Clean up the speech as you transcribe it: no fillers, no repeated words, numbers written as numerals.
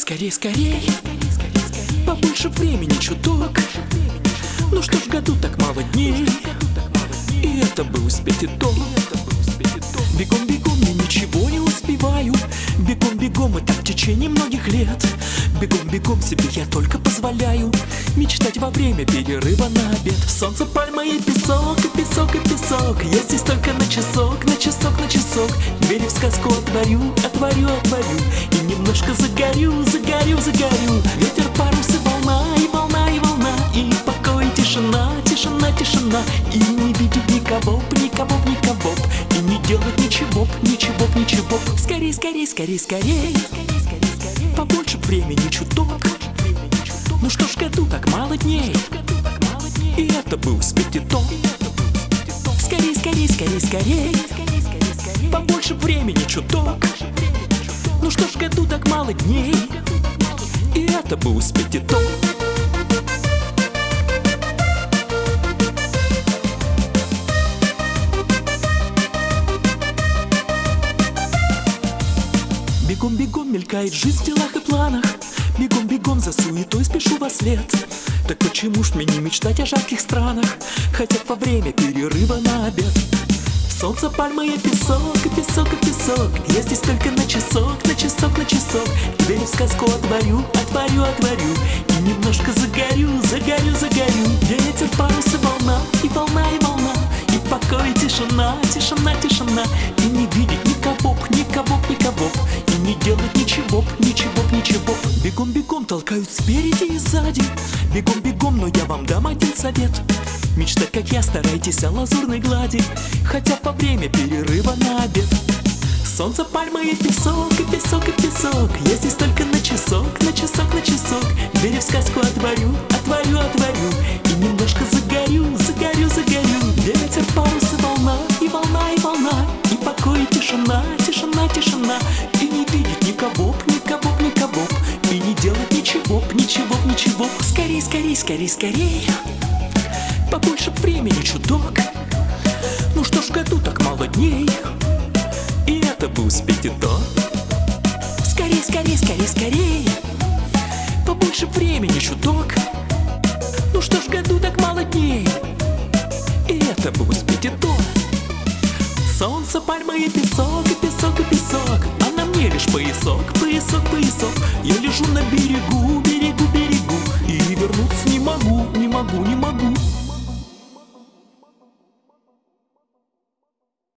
скорей, скорей, побольше времени чуток. Ну что ж, в году так мало дней, и это бы успеть и то. Бегом, бегом, я ничего не успеваю. Бегом, бегом, и так в течение многих лет. Бегом, бегом, себе я только позволяю мечтать во время перерыва на обед. Солнце, пальма и песок, и песок, и песок. Я здесь только на часок, на часок, на часок. Двери в сказку отворю, отворю, отворю. И немножко загорю, загорю, загорю. Ветер, парусы, волна, и волна, и волна. И покой, тишина, тишина, тишина. И не видеть никого, никого, никого. И не делать ничего, ничего, ничего. Скорей, скорей, скорей, скорей. Побольше времени чуток. Ну что ж, в году так мало дней, и это бы успеть и то. Скорей, скорей, скорей, скорей. Побольше времени чуток. Ну что ж, в году так мало дней, и это бы успеть и то. Бегом, бегом мелькает жизнь в делах и планах. Бегом, бегом за суетой спешу во след. Так почему ж мне не мечтать о жарких странах, хотя во время перерыва на обед? Солнце, пальма и песок, и песок, и песок. Я здесь только на часок, на часок, на часок. Двери в сказку отворю, отворю, отворю. И немножко загорю, загорю, загорю. Ветер, парусы, волна, и волна, и волна. И покой, тишина, тишина, тишина. И не видеть никого, никого, никого. И не делать ничего, ничего, ничего. Бегом, бегом толкают спереди и сзади. Бегом, бегом, но я вам дам один совет. Мечтать, как я, старайтесь о лазурной глади, хотя во время перерыва на обед. Солнце, пальма и песок, и песок, и песок. Я здесь только на часок, на часок, на часок. Двери в сказку отворю, отворю, отворю. И немножко загорю, загорю, загорю. Ветер, парусы, волна, и волна, и волна. И покой, и тишина, тишина, тишина. И не видеть никого, никого, никого. И не делать ничего, ничего, ничего. Скорей, скорей, скорей, скорей. Побольше времени чуток. Ну что ж, в году так мало дней, и это бы успеть и то. Скорей, скорей, скорей, скорей. Побольше времени чуток. Ну что ж, в году так мало дней, и это бы успеть и то. Солнце, пальма и песок, и песок, и песок. А на мне лишь поясок, поясок, поясок. Я лежу на берегу, берегу, берегу.